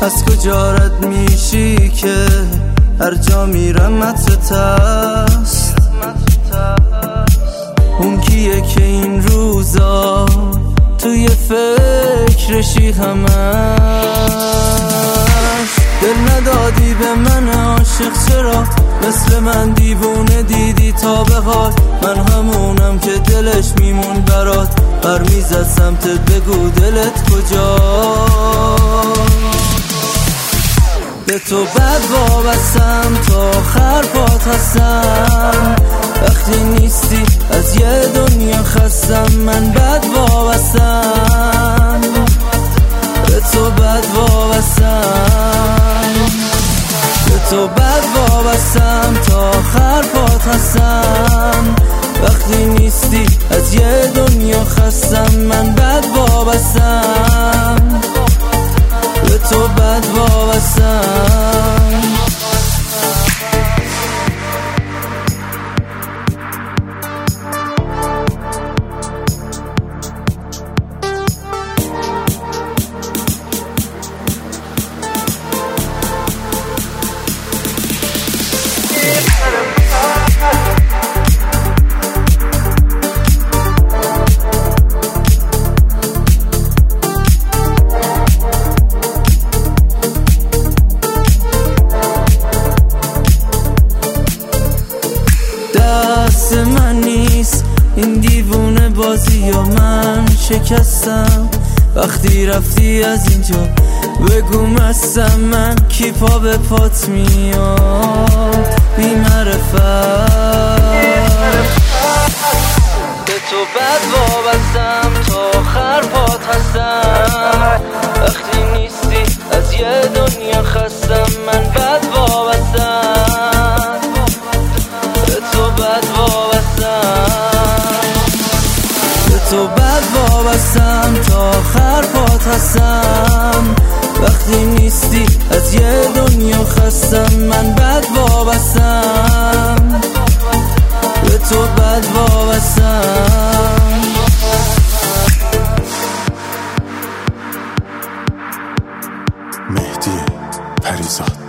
از کجا رد میشی که هر جا میرم عطرت است؟ اون کیه که این روزا توی فکرشی همش؟ دل ندادی به من عاشق، چرا مثل من دیوونه دیدی تا به حال؟ من همونم که دلش میمون برات، بر میزد سمتت، بگو دلت کجا؟ به تو بد وابستم تا آخر پات هستم، وقتی نیستی از یه دنیا خستم. من بد وابستم، به تو بد وابستم، به تو بد وابستم تا آخر پات هستم، وقتی نیستی از یه دنیا خستم. من بد وابستم، به تو بد وابستم. دست من نیست این دیوونه بازی یا من شکستم؟ وقتی رفتی از اینجا بگو مستم من، کی پا به پات میاد بی معرفت؟ به تو بد وابستم تا آخر پات هستم، وقتی نیستی از یه دنیا خستم. من بد وابستم، به تو بد وابستم، به تو بد وابستم تا آخر پات هستم، وقتی نیستی از یه دنیا خستم. من بد وابستم، به تو بد وابستم. مهدی پریزاد.